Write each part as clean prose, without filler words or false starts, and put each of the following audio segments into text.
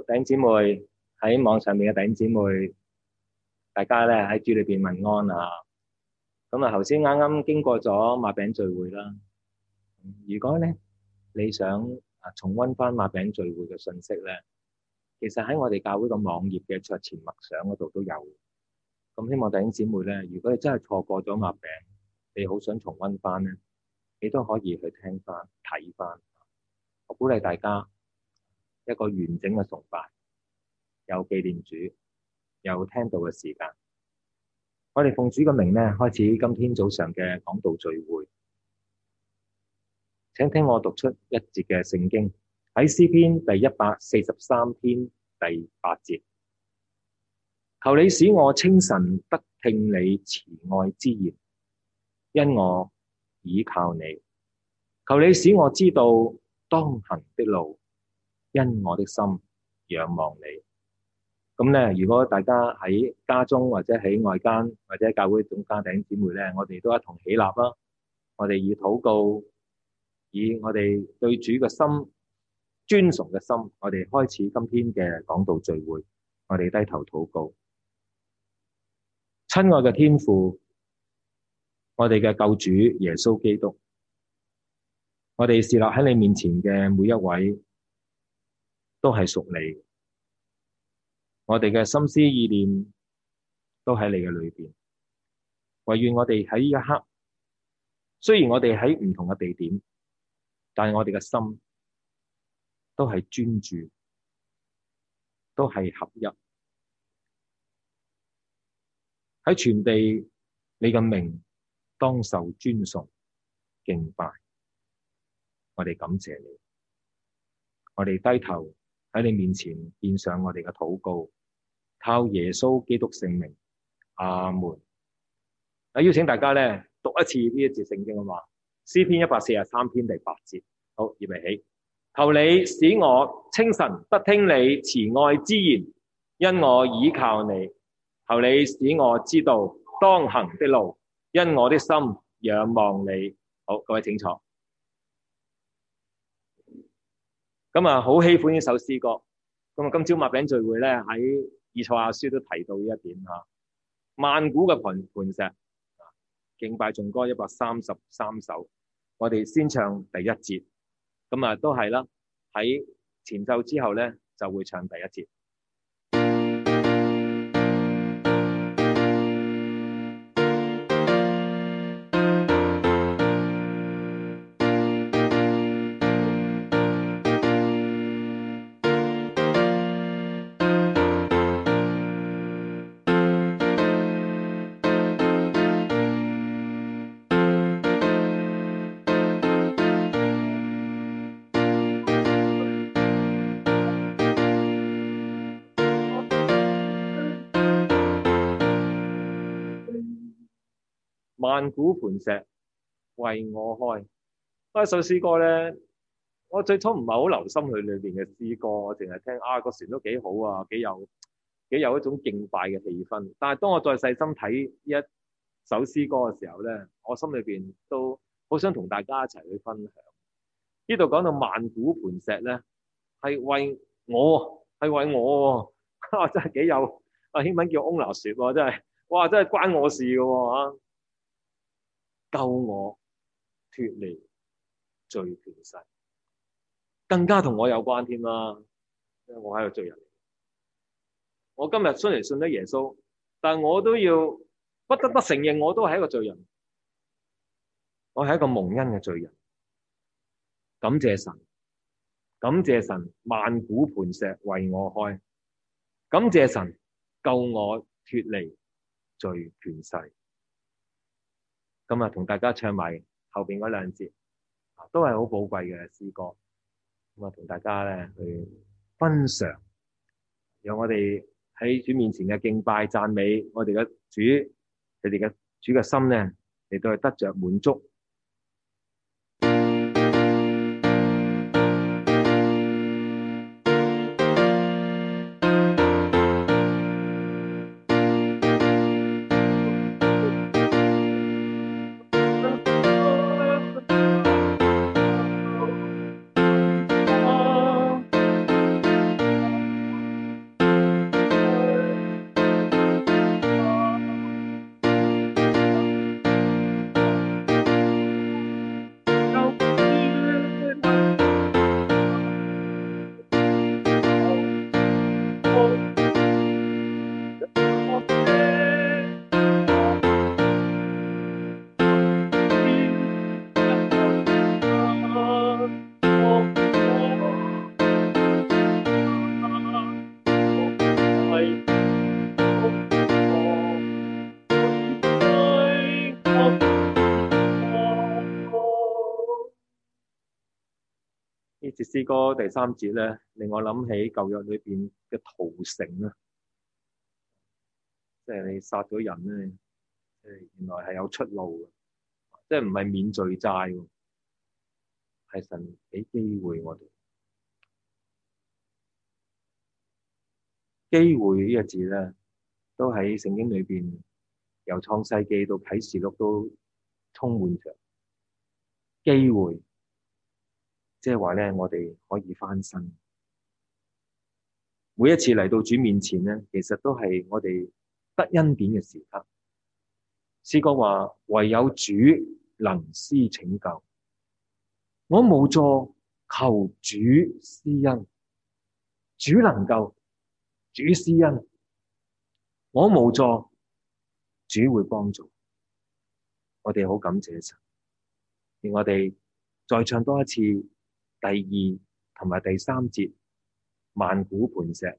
弟兄姊妹，喺網上面嘅弟兄姊妹，大家咧喺主裏邊問安啊。咁啊，頭先啱啱經過咗擘餅聚會啦。如果咧你想重溫翻擘餅聚會嘅信息咧，其實喺我哋教會個網頁嘅桌前默想嗰度都有。咁希望弟兄姊妹咧，如果你真係錯過咗擘餅，你好想重溫翻咧，你都可以去聽翻睇翻。我鼓勵大家一個完整嘅崇拜，有紀念主，有聽道嘅時間。我哋奉主嘅名咧，開始今天早上嘅講道聚會。請聽我讀出一節嘅聖經，喺詩篇第143篇第8節。求你使我清晨得聽你慈愛之言，因我倚靠你。求你使我知道當行的路，因我的心仰望你。咁咧，如果大家喺家中或者喺外間或者教會中間弟兄姊妹咧，我哋都一同起立啦。我哋以禱告，以我哋對主嘅心、尊崇嘅心，我哋開始今天嘅講道聚會。我哋低頭禱告。親愛嘅天父，我哋嘅救主耶穌基督，我哋侍立喺你面前嘅每一位都係屬你。我哋嘅心思意念都喺你嘅裏邊，唯願我哋喺呢一刻，雖然我哋喺唔同嘅地點，但係我哋嘅心都係專注，都係合一。喺全地，你嘅名當受尊崇敬拜。我哋感謝你，我哋低頭喺你面前獻上我哋嘅禱告。靠耶穌基督聖名，阿門。邀請大家咧讀一次呢一節聖經啊嘛，詩篇143篇第8節。好，預備起。求你使我清晨得聽你慈愛之言，因我倚靠你。求你使我知道當行的路，因我的心仰望你。好，各位請坐。咁啊，好喜歡呢首詩歌。咁啊，今朝擘餅聚會咧喺以賽亞書都提到呢一點吓，萬古嘅磐石，敬拜頌歌133首，我哋先唱第一節，咁啊都係啦，喺前奏之後咧就會唱第一節。萬古磐石為我開。呢首詩歌咧，我最初唔係好留心佢裏邊嘅詩歌，我淨係聽個旋律都幾好啊，幾有一種敬拜嘅氣氛。但係當我再細心睇呢一首詩歌嘅時候咧，我心裏邊都好想同大家一齊去分享。呢度講到萬古磐石咧，係為我，真係幾有英文叫 ownership 喎，真係，哇，真係關我事嘅喎。救我脫離罪權勢，更加同我有關添啦，因為我係個罪人。我今日雖然信得耶穌，但我都要不得不承認，我都係一個罪人。我係一個蒙恩嘅罪人。感謝神，感謝神，萬古磐石為我開。感謝神救我脫離罪權勢。今日同大家唱埋後邊嗰兩節，都係好寶貴嘅詩歌。咁啊，同大家咧去分享，讓我哋喺主面前嘅敬拜讚美我哋嘅主，你哋嘅主嘅心咧嚟到去得着滿足。 呢節詩歌第三節咧，令我諗起舊約裏邊嘅屠城啊，即係你殺咗人咧，即係原來係有出路嘅，即係唔係免罪債喎，係神俾機會我哋。機會呢個字咧，都喺聖經裏邊由創世記到啟示錄都充滿着機會，即係話咧，我哋可以翻身。每一次嚟到主面前咧，其實都係我哋得恩典嘅時刻。詩歌話：唯有主能施拯救，我無助，求主施恩。主能夠，主施恩，我無助，主會幫助。我哋好感謝神，而我哋再唱多一次第二同埋第三節萬古磐石。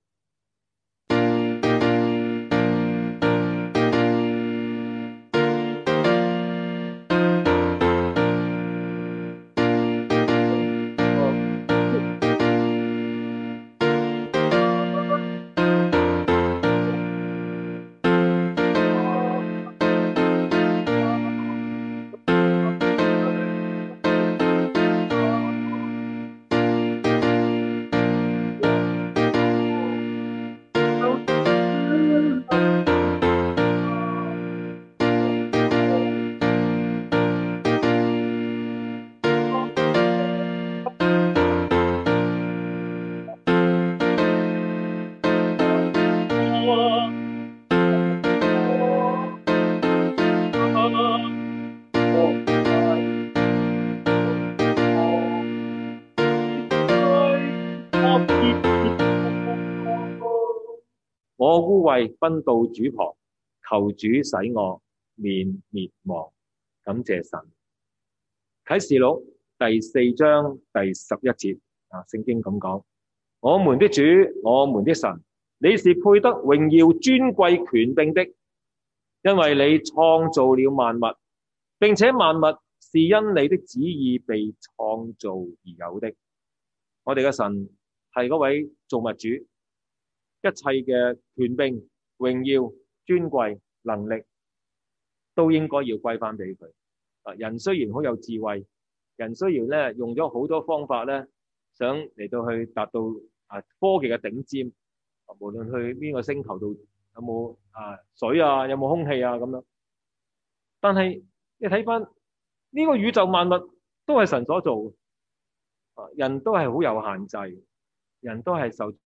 我污穢奔到主旁，求主使我免滅亡。感謝神。啟示錄第4章第11節聖經咁講：我們的主，我們的神，你是配得榮耀、尊貴、權柄的，因為你創造了萬物，並且萬物是因你的旨意被創造而有的。我哋嘅神係嗰位造物主，一切嘅權柄、榮耀、尊貴、能力都應該要歸翻俾佢。人雖然好有智慧，人雖然咧用咗好多方法咧，想嚟到去達到科技嘅頂尖，無論去邊個星球度有冇水啊，有冇空氣啊咁樣，但係你睇翻呢個宇宙萬物都係神所做，人都係好有限制，人都係受。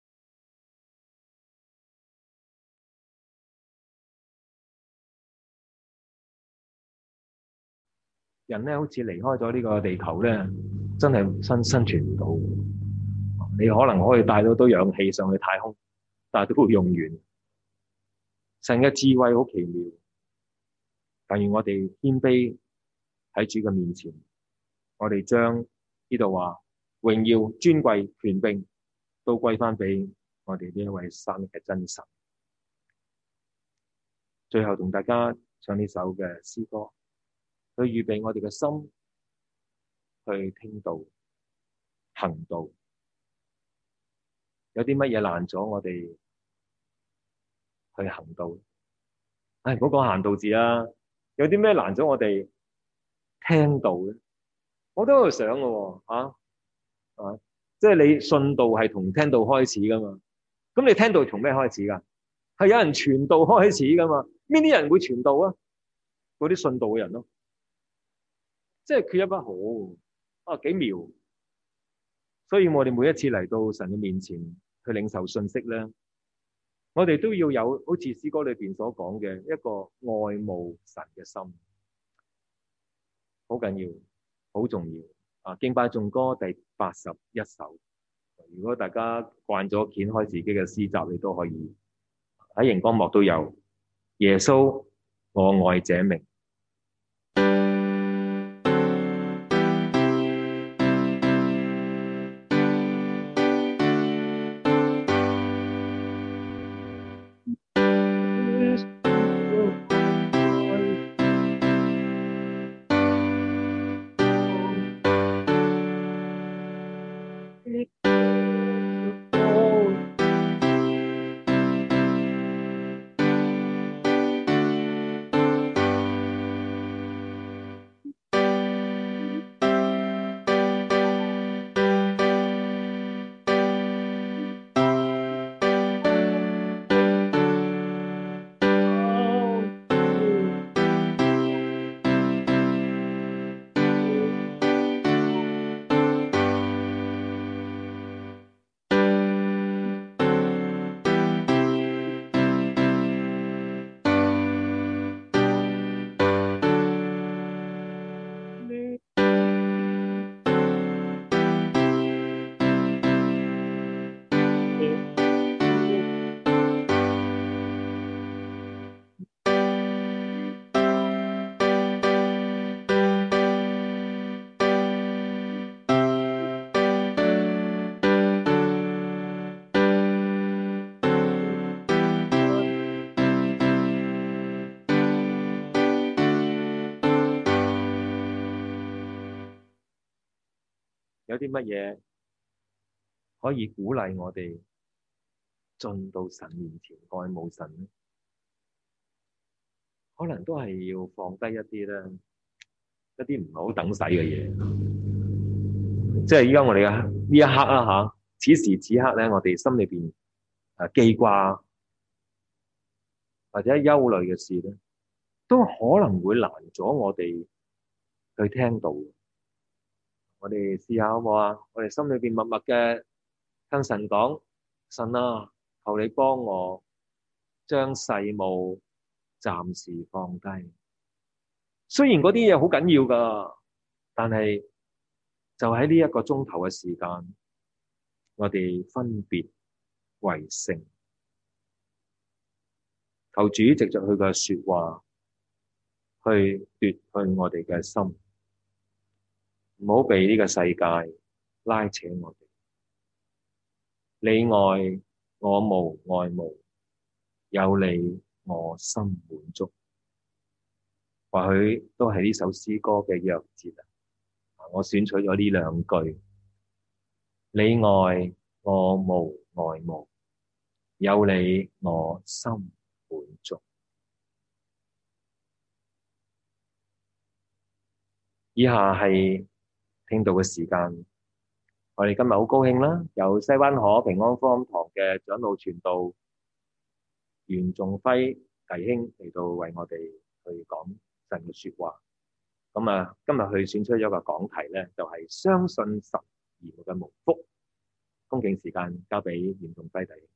人咧好似離開咗呢個地球咧，真係生存唔到。你可能可以帶到氧氣上去太空，但係都會用完。神嘅智慧好奇妙，但願我哋謙卑喺主嘅面前，我哋將呢度話榮耀、尊貴、權柄都歸翻俾我哋呢一位生嘅真神。最後同大家唱呢首嘅詩歌，去預備我哋嘅心去聽道、行道。有啲乜嘢攔咗我哋去行道？唔好講行道字啦。有啲咩攔咗我哋聽道咧？我都喺度想嘅喎，即係你信道係同聽道開始噶嘛？咁你聽道從咩開始噶？係有人傳道開始噶嘛？邊啲人會傳道啊？嗰啲信道嘅人咯，即係缺一不可幾妙。所以我哋每一次嚟到神嘅面前去領受信息咧，我哋都要有好似詩歌裏邊所講嘅一個愛慕神嘅心，好緊要，好重要。敬拜頌歌第81首，如果大家慣咗掀開自己嘅詩集，你都可以喺熒光幕都有。耶穌，我愛這名。 啲乜嘢可以鼓勵我哋進到神面前愛慕神呢？可能都係要放低一啲咧，一啲唔係好等使嘅嘢。即係依家我哋嘅呢一刻啦嚇，此時此刻咧，我哋心裏邊記掛或者憂慮嘅事咧，都可能會攔咗我哋去聽到。我哋試下好唔好啊？我哋心裏邊默默嘅向神講：神啊，求你幫我將世務暫時放低。雖然嗰啲嘢好緊要噶，但係就喺呢一個鐘頭嘅時間，我哋分別為聖。求主藉着佢嘅說話去奪去我哋嘅心，唔好被呢個世界拉扯我哋。你愛我無愛慕，有你我心滿足。或許都係呢首詩歌嘅鑰節啊！我選取咗呢兩句：你愛我無愛慕，有你我心滿足。以下係聽道嘅時間。我哋今日好高興啦，由西灣河平安福音堂嘅長老傳道袁仲輝弟兄嚟到為我哋去講神嘅說話。咁啊，今日佢選出咗個講題咧，就係相信神而活嘅蒙福。恭敬時間交俾袁仲輝弟兄。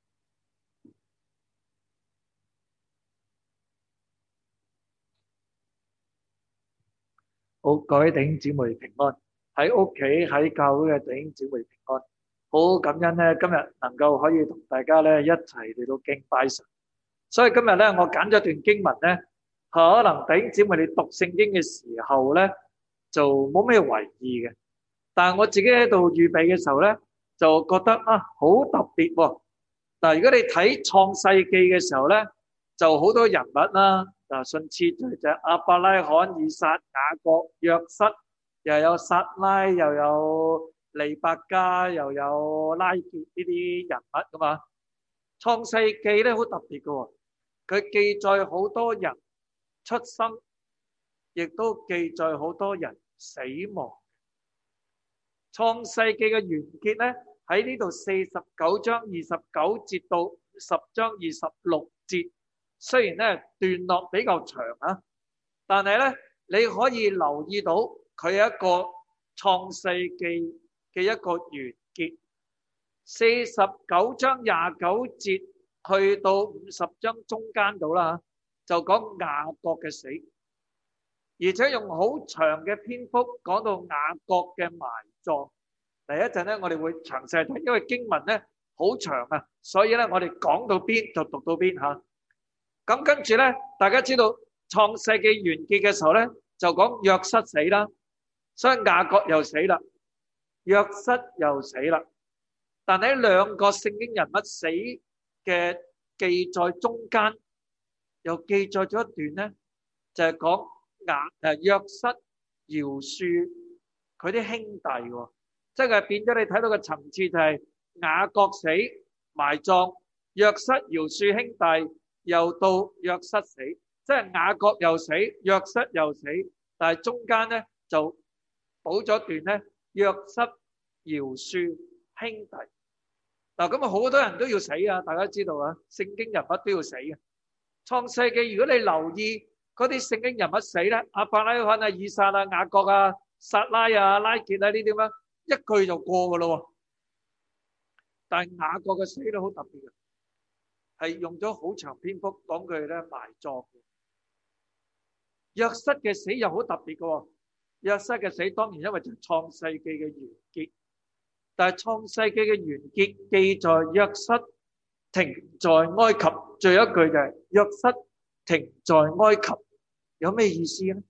好，各位弟兄姊妹平安，喺屋企喺教會嘅弟兄姊妹平安。好感恩咧，今日能夠可以同大家咧一齊嚟到敬拜神。所以今日咧，我揀咗段經文咧，可能弟兄姊妹你讀聖經嘅時候咧，就冇咩為意嘅。但係我自己喺度預備嘅時候咧，就覺得好特別喎。嗱，如果你睇創世記嘅時候咧，就好多人物啦。嗱，順次序就係亞伯拉罕、以撒、雅各、約瑟，又有撒拉，又有利百加，又有拉結呢啲人物噶嘛。創世記咧好特別噶喎，佢記載好多人出生，亦都記載好多人死亡。創世記嘅完結咧喺呢度49章29節到10章26節。雖然咧段落比較長啊，但係咧你可以留意到佢係一個創世記嘅一個完結。49章29節去到50章中間度啦，就講雅各嘅死，而且用好長嘅篇幅講到雅各嘅埋葬。第一陣咧我哋會詳細睇，因為經文咧好長啊，所以咧我哋講到邊就讀到邊吓。咁跟住咧，大家知道創世記完結嘅時候咧，就講約瑟死啦，所以雅各又死啦，約瑟又死啦。但喺兩個聖經人物死嘅記載中間，又記載咗一段咧，就係講約瑟饒恕佢啲兄弟喎，即係變咗你睇到個層次就係雅各死埋葬，約瑟饒恕兄弟。又到約瑟死，即係雅各又死，約瑟又死，但係中間咧就補咗段咧，約瑟饒恕兄弟。嗱，咁啊好多人都要死啊，大家知道啊，聖經人物都要死嘅。創世記如果你留意嗰啲聖經人物死咧，亞伯拉罕啊、以撒啊、雅各啊、撒拉啊、拉結啊呢啲咁，一句就過噶咯。但係雅各嘅死都好特別嘅。係用咗好長篇幅講佢咧埋葬。約瑟嘅死又好特別嘅，約瑟嘅死當然因為就創世記嘅完結，但係創世記嘅完結記載約瑟停在埃及，最後一句就係約瑟停在埃及，有咩意思咧？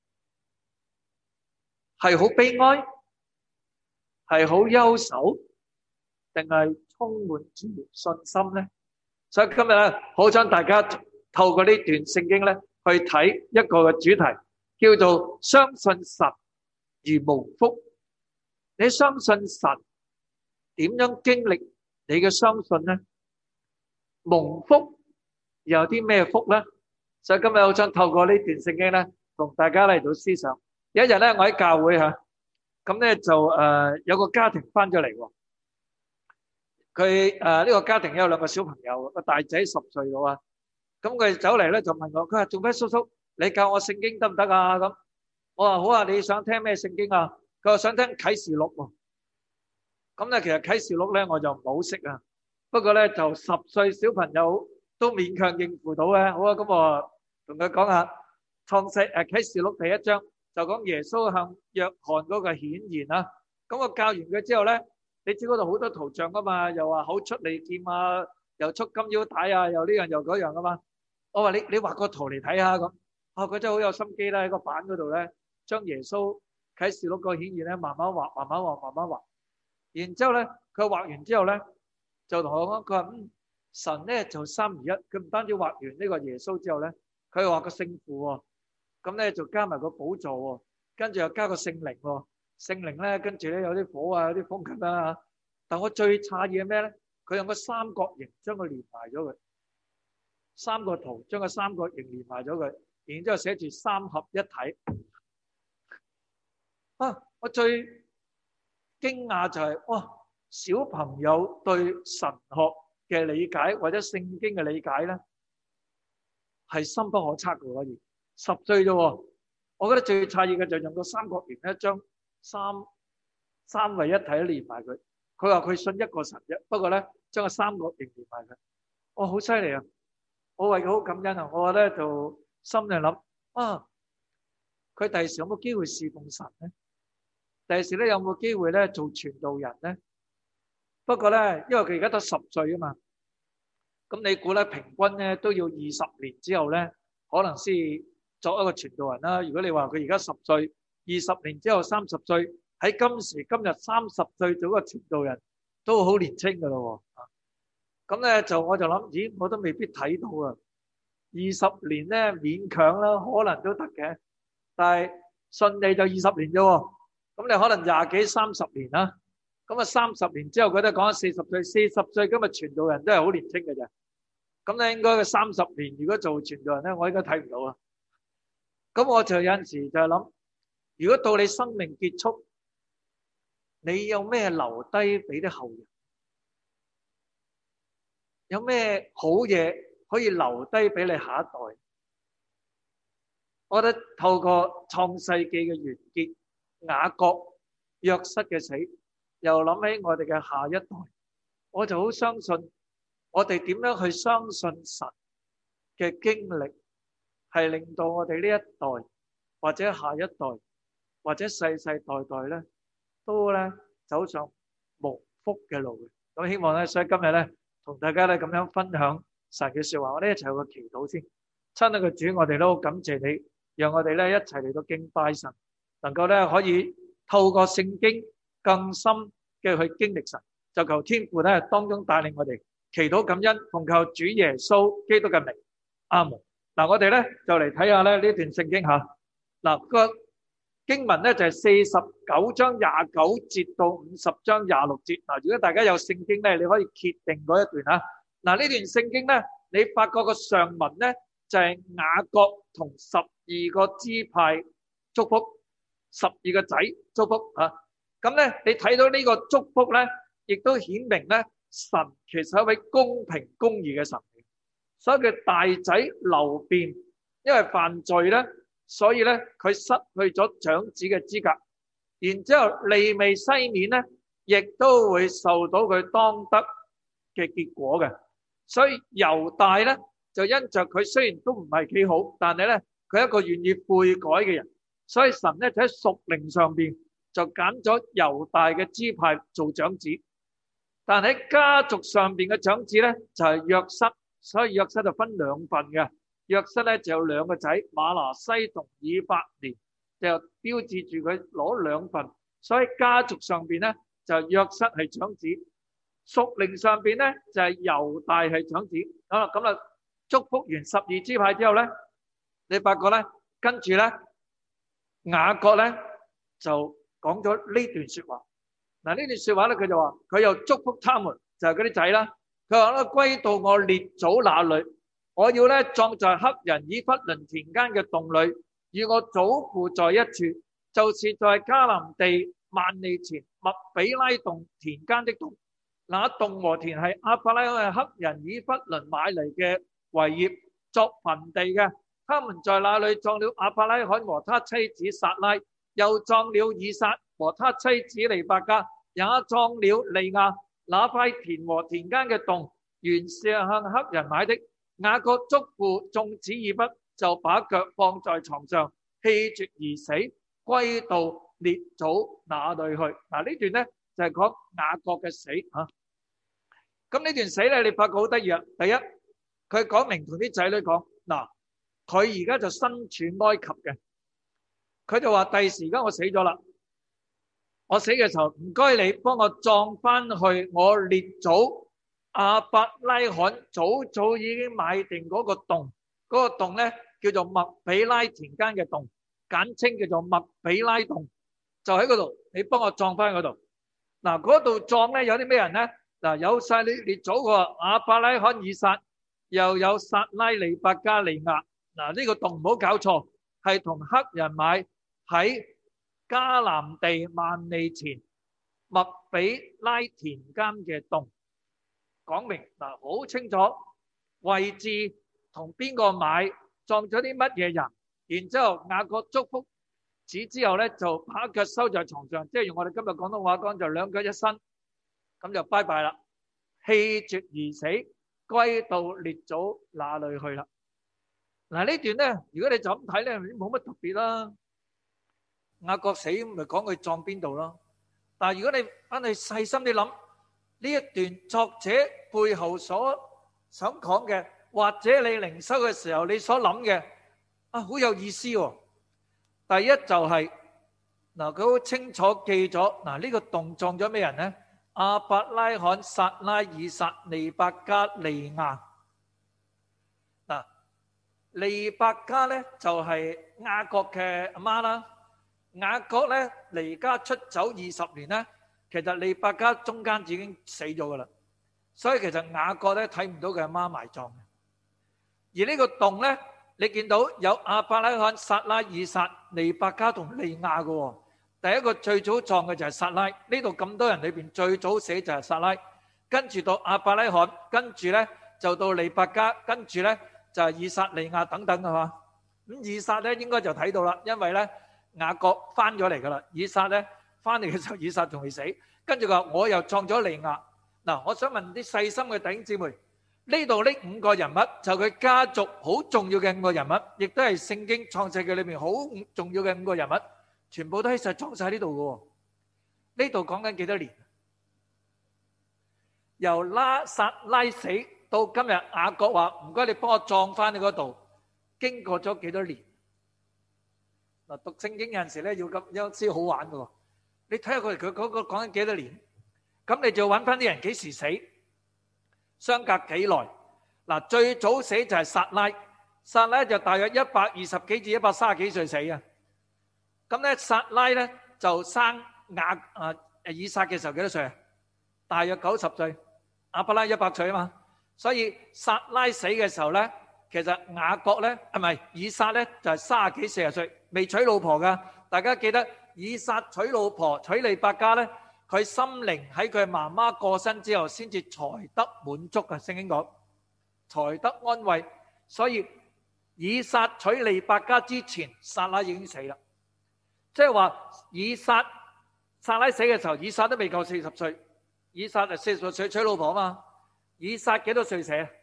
係好悲哀，係好憂愁，定係充滿住信心咧？所以今日咧，好想大家透過呢段聖經咧，去睇一個嘅主題，叫做相信神而蒙福。 你相信神，點樣經歷你嘅相信呢？蒙福又有啲咩福呢？所以今日我想透過呢段聖經咧，同大家嚟到思想。有一日咧，我喺教會嚇，咁咧就有個家庭翻咗嚟喎。佢呢個家庭有兩個小朋友，個大仔10歲到啊。咁佢走嚟咧就問我，佢話：做咩叔叔？你教我聖經得唔得啊？咁我話好啊，你想聽咩聖經啊？佢話想聽啟示錄喎。咁咧其實啟示錄咧我就唔好識啊，不過咧就10歲小朋友都勉強應付到咧。好啊，咁我同佢講下啟示錄第1章，就講耶穌向約翰嗰個顯現啦。咁我教完佢之後咧，你知嗰度好多圖像噶嘛，又話口出利劍啊，又束金腰帶啊，又呢樣又嗰樣噶嘛。我話你畫個圖嚟睇下咁。佢真係好有心機啦，喺個板嗰度咧，將耶穌啟示錄個顯現咧慢慢畫，慢慢畫，慢慢畫。然之後咧，佢畫完之後咧，就同我講，佢話神咧就三而一，佢唔單止畫完呢個耶穌之後咧，佢又畫個聖父喎，咁咧就加埋個寶座喎，跟住又加個聖靈喎，聖靈咧跟住咧有啲火啊，有啲風琴啊。但我最詫異係咩咧？佢用個三角形將佢連埋咗佢，三個圖將個三角形連埋咗佢，然之後寫住三合一體。我最驚訝就係小朋友對神學嘅理解或者聖經嘅理解咧係深不可測嘅，可以10歲啫喎。我覺得最詫異嘅就用個三角形咧將三位一體連埋佢。佢話佢信一個神啫，不過咧將個三角形連埋佢。好犀利啊！我為佢好感恩啊！我咧就心裏諗佢第時有冇機會侍奉神咧？第時咧有冇機會咧做傳道人咧？不過咧，因為佢而家得10歲啊嘛，咁你估咧平均咧都要20年之後咧，可能先作一個傳道人啦。如果你話佢而家10歲，20年之後30歲，喺今時今日30歲做一個傳道人，都好年青噶咯喎。咁咧我就諗，咦，我都未必睇到啊。20年咧勉強啦，可能都得嘅，但係順利就20年啫喎。咁你可能20幾30年啦，咁30年之後佢都講40歲，40歲今日傳道人都係好年輕嘅啫。咁咧應該佢30年如果做傳道人咧，我應該睇唔到啊。咁我就有陣時就係諗，如果到你生命結束，你有咩留低俾啲後人？有咩好嘢可以留低俾你下一代？我覺得透過創世記嘅完結，雅各、約瑟嘅死，又諗起我哋嘅下一代，我就好相信我哋點樣去相信神嘅經歷，係令到我哋呢一代或者下一代或者世世代代咧，都咧走上蒙福嘅路嘅。咁希望咧，所以今日咧同大家咧咁樣分享神嘅說話，我哋一齊有個祈禱先。親愛嘅主，我哋都好感謝你，讓我哋咧一齊嚟到敬拜神，能夠咧可以透過聖經更深嘅去經歷神，就求天父咧當中帶領我哋，祈禱感恩，奉靠主耶穌基督嘅名，阿門。嗱，我哋咧就嚟睇下咧呢段聖經吓。嗱，個經文咧就係49章29節到50章26節。嗱，如果大家有聖經咧，你可以揭定嗰一段啊。嗱，呢段聖經咧，你發覺個上文咧就係雅各同12個支派祝福12個仔祝福啊。咁咧，你睇到呢個祝福咧，亦都顯明咧神其實係一位公平公義嘅神。所以佢大仔流便因為犯罪咧，所以咧佢失去咗長子嘅資格。然之後利未西面咧，亦都會受到佢當得嘅結果嘅。所以猶大咧就因着佢雖然都唔係幾好，但係咧佢係一個願意悔改嘅人。所以神咧就喺屬靈上邊就揀咗猶大嘅支派做長子，但喺家族上邊嘅長子咧就係約瑟。所以約瑟就分兩份嘅，約瑟咧就有兩個仔，馬拿西同以法蓮，就標誌住佢攞兩份。所以家族上邊咧就約瑟係長子，屬靈上邊咧就係猶大係長子。好啦，咁啊祝福完12支派之後咧，你發覺咧跟住咧雅各咧就講咗呢段說話， 嗱，呢段說話咧，佢就話佢又祝福他們，就係嗰啲仔啦。佢話咧，歸到我列祖那裏，我要咧葬在赫人以弗倫田間嘅洞裏，與我祖父在一處，就是在迦南地萬利前麥比拉洞田間的洞。那洞和田係亞伯拉罕嘅赫人以弗倫買嚟嘅為業，作墳地嘅。他們在那裏葬了亞伯拉罕和他妻子撒拉，又葬了以撒和他妻子利百加，也葬了利亞。那塊田和田間嘅洞原是向赫人買的。雅各囑咐眾子以不，就把腳放在床上，氣絕而死，歸到列祖那裏去。嗱，呢段咧就係講雅各嘅死吓。咁呢段死咧，你發覺好得意啊！第一，佢講明同啲仔女講，嗱，佢而家就身處埃及嘅，佢就話第時而家我死咗啦，我死嘅時候唔該你幫我葬翻去我列祖亞伯拉罕早已經買定嗰個洞，嗰個洞咧叫做麥比拉田間嘅洞，簡稱叫做麥比拉洞，就喺嗰度，你幫我葬翻嗰度。嗱，嗰度葬咧有啲咩人咧？嗱，有晒你列祖個亞伯拉罕、以撒，又有撒拉、利百加、利亞。嗱，呢個洞唔好搞錯，係同赫人買喺迦南地萬利前麥比拉田間嘅洞，講明嗱好清楚位置同邊個買，葬咗啲乜嘢人，然之後雅各祝福子之後咧，就把腳收在床上，即係用我哋今日廣東話講就兩腳一伸，咁就拜拜啦，氣絕而死，歸到列祖那裏去啦。嗱，呢段咧，如果你就咁睇咧，冇乜特別啦。雅各死咪講佢葬邊度咯。但係如果你翻去細心啲諗，呢一段作者背後所想講嘅，或者你靈修嘅時候你所諗嘅，好有意思喎。第一就係嗱，佢好清楚記咗嗱，呢個洞葬咗咩人咧？亞伯拉罕、撒拉、以撒、利百加、利亞。嗱，利百加咧就係雅各嘅阿媽啦。雅各咧離家出走20年咧，其實利百加中間已經死咗噶啦，所以其實雅各咧睇唔到佢阿媽埋葬嘅。而呢個洞咧，你見到有亞伯拉罕、撒拉、以撒、利百加同利亞嘅。第一個最早葬嘅就係撒拉，呢度咁多人裏邊最早死就係撒拉，跟住到亞伯拉罕，跟住咧就到利百加，跟住咧就係以撒、利亞等等係嘛。咁以撒咧應該就睇到啦，因為咧雅各翻咗嚟噶啦，以撒咧翻嚟嘅時候，以撒仲未死，跟住佢話我又葬咗利亞。嗱，我想問啲細心嘅弟兄姊妹，呢度呢5個人物就佢家族好重要嘅5個人物，亦都係聖經創世記裏面好重要嘅5個人物。全部都喺晒裝晒呢度嘅，呢度講緊幾多年？由撒拉死到今日，雅各話唔該你幫我葬翻你嗰度，經過咗幾多年？嗱，讀聖經有陣時咧要咁有啲好玩嘅，你睇下佢嗰個講緊幾多年，咁你就揾翻啲人幾時死，相隔幾耐？嗱，最早死就係撒拉，撒拉就大約120幾至130幾歲死啊。咁咧，撒拉咧就生以撒嘅時候幾多歲啊？大約90歲，亞伯拉100歲啊嘛。所以撒拉死嘅時候咧，其實雅各咧唔係以撒咧就係30幾40歲，未娶老婆噶。大家記得以撒娶老婆娶利百加咧，佢心靈喺佢媽媽過身之後先至才得滿足嘅。聖經講才得安慰，所以以撒娶利百加之前，撒拉已經死啦。即係話撒拉死嘅時候，以撒都未夠40歲，以撒就40歲娶老婆啊嘛。以撒幾多歲死啊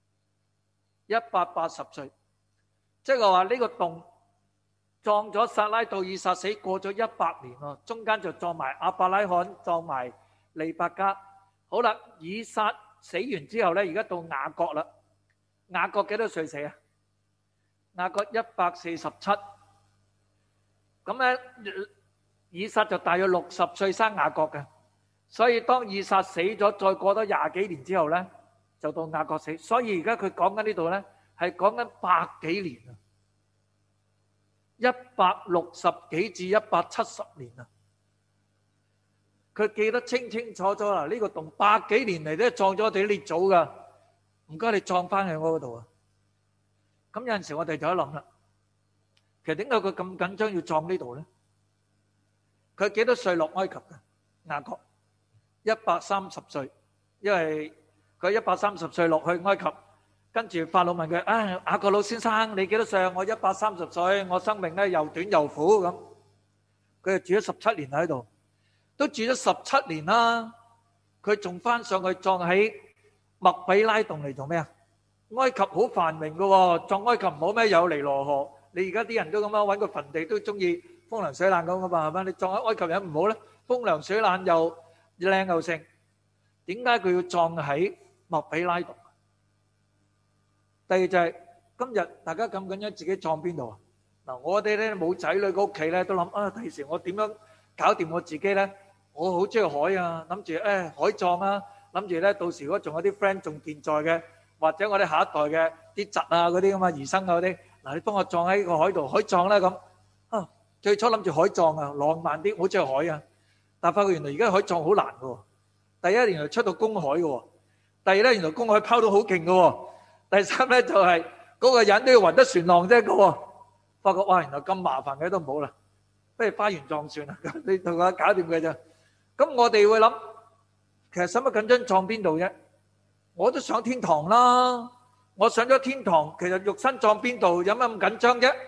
？180歲。即係話呢個洞葬咗撒拉到以撒死過咗100年咯，中間就葬埋亞伯拉罕，葬埋利百加。好啦，以撒死完之後咧，而家到雅各啦。雅各幾多歲死啊？雅各147。咁咧，以撒就大約60歲生雅各嘅，所以當以撒死咗，再過多20幾年之後咧，就到雅各死。所以而家佢講緊呢度咧，係講緊100幾年啊，160幾至170年啊。 佢記得清清楚楚啦。呢個洞百幾年嚟都葬咗我哋啲列祖噶，唔該你葬翻喺我嗰度啊！咁有陣時我哋就一諗啦，其實點解佢咁緊張要葬呢度咧？佢幾多歲落埃及嘅？雅各130歲，因為佢130歲落去埃及，跟住法老問佢：雅各老先生，你幾多歲啊？我130歲，我生命咧又短又苦咁。佢就住咗17年喺度，都住咗17年啦。佢仲翻上去葬喺麥比拉洞嚟做咩啊？埃及好繁榮噶喎，葬埃及唔好咩？有尼羅河，你而家啲人都咁樣揾個墳地都中意風涼水冷咁噶嘛，係咪？你葬喺埃及人唔好咧？風涼水冷又靚又盛，點解佢要葬喺麥比拉洞？第二就係今日大家咁緊張自己葬邊度啊？嗱，我哋咧冇仔女嘅屋企咧，都諗第時我點樣搞掂我自己咧？我好中意海啊，諗住海葬啊，諗住咧到時如果仲有啲 friend 仲健在嘅，或者我哋下一代嘅啲侄啊嗰啲咁啊兒生啊嗰啲，嗱你幫我葬喺個海度，海葬啦咁啊！最初諗住海葬啊，浪漫啲，好中意海啊，但發覺原來而家海葬好難嘅喎。第一，原來出到公海嘅喎；第二咧，原來公海拋到好勁嘅喎；第三咧就係嗰個人都要暈得船浪啫嘅喎。發覺哇，原來咁麻煩嘅都唔好啦，不如花園葬算啦，咁你同我搞掂嘅啫。咁我哋會諗，其實使乜緊張葬邊度啫？我都上天堂啦，我上咗天堂，其實肉身葬邊度有乜咁緊張啫？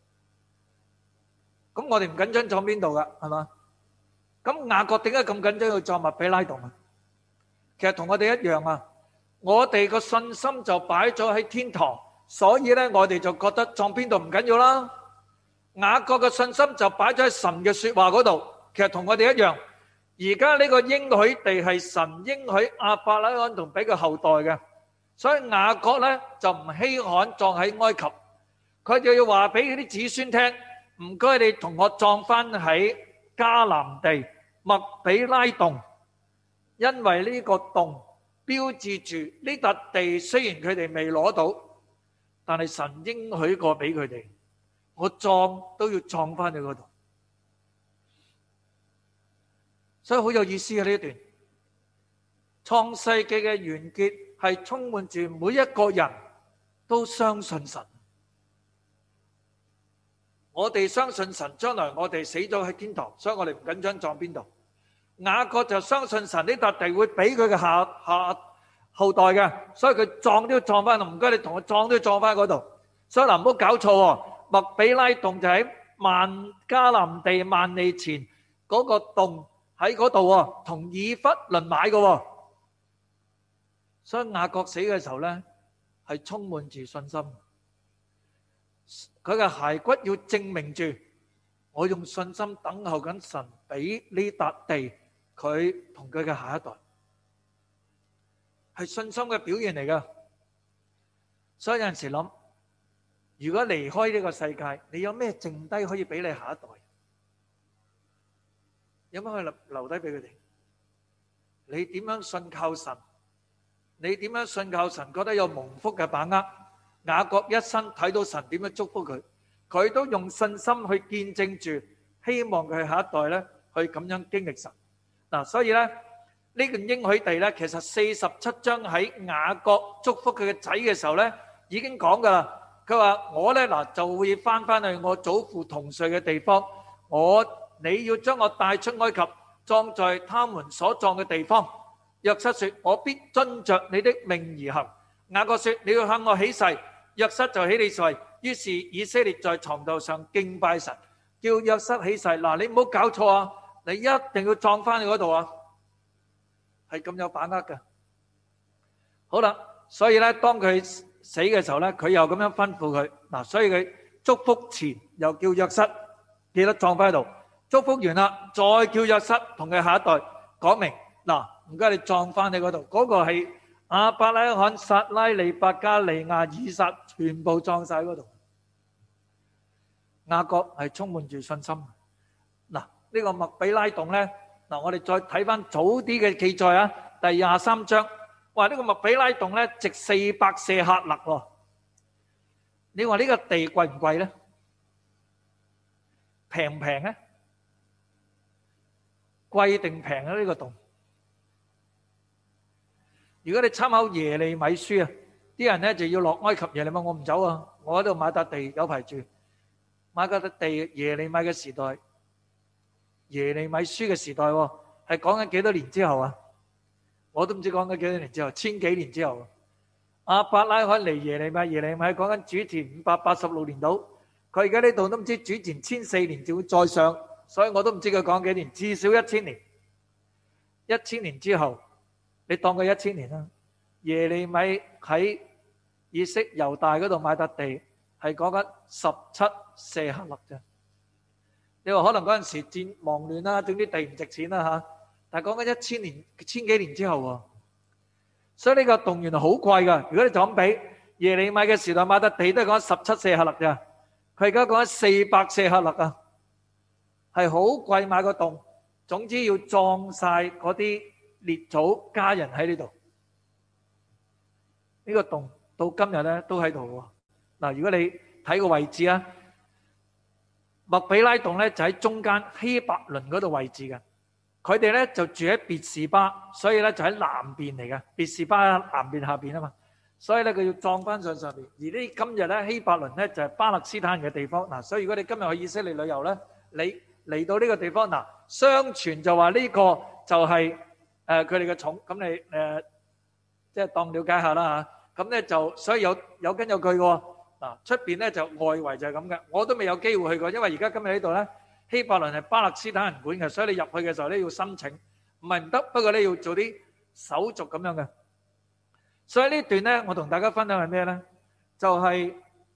咁我哋唔緊張葬邊度噶，係嘛？咁雅各點解咁緊張要葬麥比拉洞啊？其實同我哋一樣啊，我哋個信心就擺咗喺天堂，所以咧我哋就覺得葬邊度唔緊要啦。雅各嘅信心就擺咗喺神嘅說話嗰度，其實同我哋一樣。而家呢個應許地係神應許亞伯拉罕同俾佢後代嘅，所以雅各咧就唔稀罕葬喺埃及，佢就要話俾佢啲子孫聽，唔該你同我葬翻喺迦南地麥比拉洞，因為呢個洞標誌住呢笪地雖然佢哋未攞到，但係神應許過俾佢哋，我葬都要葬翻去嗰度。所以好有意思嘅呢一段創世紀嘅完結係充滿住每一個人都相信神。我哋相信神，將來我哋死咗喺天堂，所以我哋唔緊張葬邊度。雅各就相信神呢笪地會俾佢嘅下後代嘅，所以佢葬都要葬翻。唔該你同我葬都要葬翻嗰度。所以嗱，唔好搞錯喎，麥比拉洞就喺迦南地萬里前嗰個洞。喺嗰度喎，同以弗倫買嘅喎，所以雅各死嘅時候咧，係充滿住信心。佢嘅骸骨要證明住，我用信心等候緊神俾呢笪地佢同佢嘅下一代，係信心嘅表現嚟嘅。所以有陣時諗，如果離開呢個世界，你有咩剩低可以俾你下一代？有乜可以留低俾佢哋？你點樣信靠神？你點樣信靠神？覺得有蒙福嘅把握？雅各一生睇到神點樣祝福佢，佢都用信心去見證住，希望佢下一代咧去咁樣經歷神。嗱，所以咧呢個應許地咧，其實47章喺雅各祝福佢嘅仔嘅時候咧，已經講噶啦。佢話我咧嗱就會翻去我祖父同睡嘅地方，你要將我帶出埃及，葬在他們所葬嘅地方。約瑟說：我必遵着你的命而行。雅各說：你要向我起誓。約瑟就起了誓。於是以色列在床頭上敬拜神，叫約瑟起誓。嗱，你唔好搞錯啊！你一定要葬翻去嗰度啊！係咁有把握嘅。好啦，所以咧，當佢死嘅時候咧，佢又咁樣吩咐佢。嗱，所以佢祝福前又叫約瑟記得葬翻喺度。祝福完啦，再叫約瑟同佢下一代講明，嗱，唔該你葬翻喺嗰度，嗰個係亞伯拉罕、撒拉利、伯加利亞、以撒，全部葬晒喺嗰度。雅各係充滿住信心。嗱，呢個麥比拉洞咧，嗱，我哋再睇翻早啲嘅記載啊，第23章，話呢個麥比拉洞咧值400舍客勒喎。你話呢個地貴唔貴咧？平唔平咧？ 貴定平啊？呢個洞，如果你參考耶利米書啊，啲人咧就要落埃及。耶利米我唔走啊，我喺度買笪地有排住。買笪地，耶利米嘅時代，耶利米書嘅時代喎，係講緊幾多年之後啊？我都唔知講緊幾多年之後，千幾年之後。亞伯拉罕嚟耶利米，耶利米講緊主前586年到，佢而家呢度都唔知主前1004年就會再上，所以我都唔知佢講幾年，至少1000年。1000年之後，你當佢1000年啦。耶利米喺以色列猶大嗰度買笪地，係講緊17舍客勒啫。你話可能嗰陣時戰忙亂啦，總之地唔值錢啦嚇，但係講緊1000年、千幾年之後喎。所以呢個洞原來好貴噶。如果你就咁比耶利米嘅時代買笪地都係講17舍客勒咋，佢而家講緊400舍客勒啊，係好貴買個洞。總之要葬晒嗰啲列祖家人喺呢度。呢個洞到今日咧都喺度喎。嗱，如果你睇個位置啊，麥比拉洞咧就喺中間希伯倫嗰度位置嘅。佢哋咧就住喺別是巴，所以咧就喺南邊嚟嘅。別是巴南邊下邊啊嘛，所以咧佢要撞翻上邊。而呢今日咧希伯倫咧就係巴勒斯坦嘅地方嗱。所以如果你今日去以色列旅遊咧，你嚟到呢個地方嗱，相傳就話呢個就係佢哋嘅塚，咁你即係當了解下啦嚇。咁咧就所以有根有據嘅喎嗱。出邊咧就外圍就係咁嘅，我都未有機會去過，因為而家今日呢度咧。希伯倫係巴勒斯坦人管嘅，所以你入去嘅時候咧要申請，唔係唔得，不過咧要做啲手續咁樣嘅。所以呢段咧，我同大家分享係咩咧？就係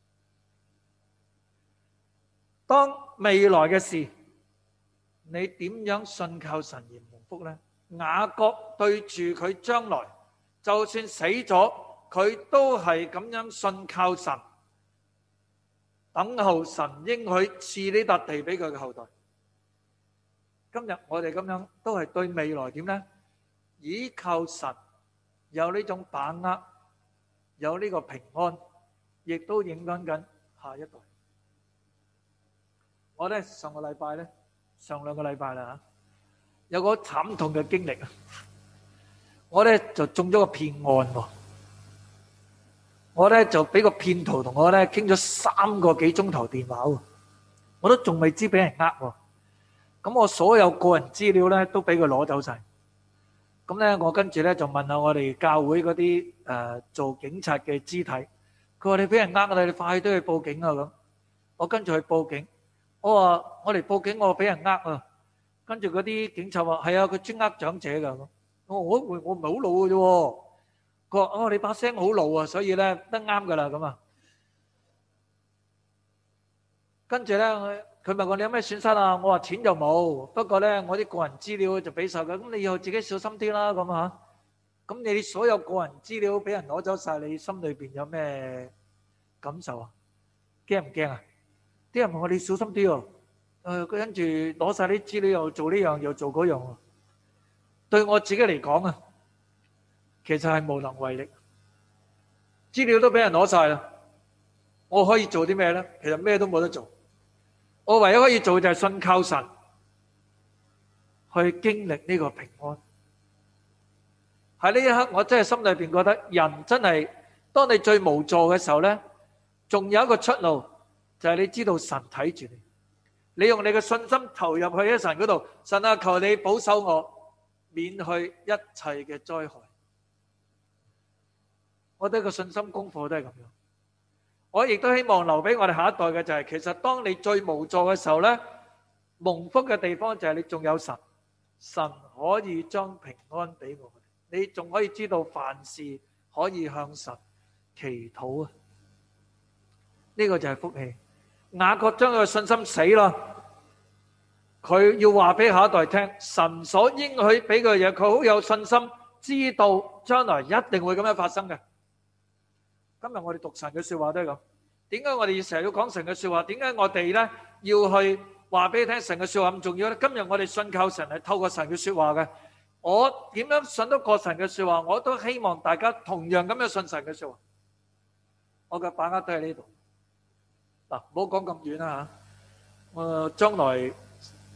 當未來嘅事，你點樣信靠神而蒙福咧？雅各對住佢將來，就算死咗，佢都係咁樣信靠神。等候神應許賜呢笪地俾佢嘅後代。今日我哋咁樣都係對未來點呢？倚靠神，有呢種把握，有呢個平安，亦都影響緊下一代。我咧上兩個禮拜啦嚇，有個慘痛嘅經歷啊！我咧就中咗個騙案喎。我咧就俾個騙徒同我咧傾咗3個幾鐘頭電話喎，我都仲未知俾人呃喎。咁我所有個人資料咧都俾佢攞走晒。咁咧我跟住咧就問下我哋教會嗰啲做警察嘅肢體，佢話你俾人呃啦，你快啲去報警啊咁。我跟住去報警，我話我嚟報警，我俾人呃啊。跟住嗰啲警察話係啊，佢專呃長者㗎咁。我唔係好老嘅啫喎。佢話：哦，你把聲好老啊，所以咧得啱噶啦咁啊。跟住咧，佢問我你有咩損失啊？我話錢就冇，不過咧我啲個人資料就俾晒佢。咁你以後自己小心啲啦，咁嚇。咁你所有個人資料俾人攞走晒，你心裏邊有咩感受啊？驚唔驚啊？啲人問我你小心啲喎。佢跟住攞晒啲資料，又做呢樣又做嗰樣。對我自己嚟講啊，其實係無能為力，資料都俾人攞晒啦，我可以做啲咩咧？其實咩都冇得做，我唯一可以做就係信靠神，去經歷呢個平安。喺呢一刻，我真係心裏邊覺得，人真係當你最無助嘅時候咧，仲有一個出路，就係你知道神睇住你，你用你嘅信心投入去喺神嗰度，神啊，求你保守我，免去一切嘅災害。我覺得個信心功課都係咁樣。我亦都希望留俾我哋下一代嘅就係，其實當你最無助嘅時候咧，蒙福嘅地方就係你仲有神，神可以將平安俾我哋，你仲可以知道凡事可以向神祈禱啊！呢個就係福氣。雅各將佢嘅信心死啦，佢要話俾下一代聽，神所應許俾佢嘅嘢，佢好有信心，知道將來一定會咁樣發生嘅。今日我哋讀神嘅說話都係咁。點解我哋成日要講神嘅說話？點解我哋咧要去話俾你聽神嘅說話咁重要咧？今日我哋信靠神係透過神嘅說話嘅。我點樣信得過神嘅說話？我都希望大家同樣咁樣信神嘅說話。我嘅把握都喺呢度。嗱，唔好講咁遠啦吓。將來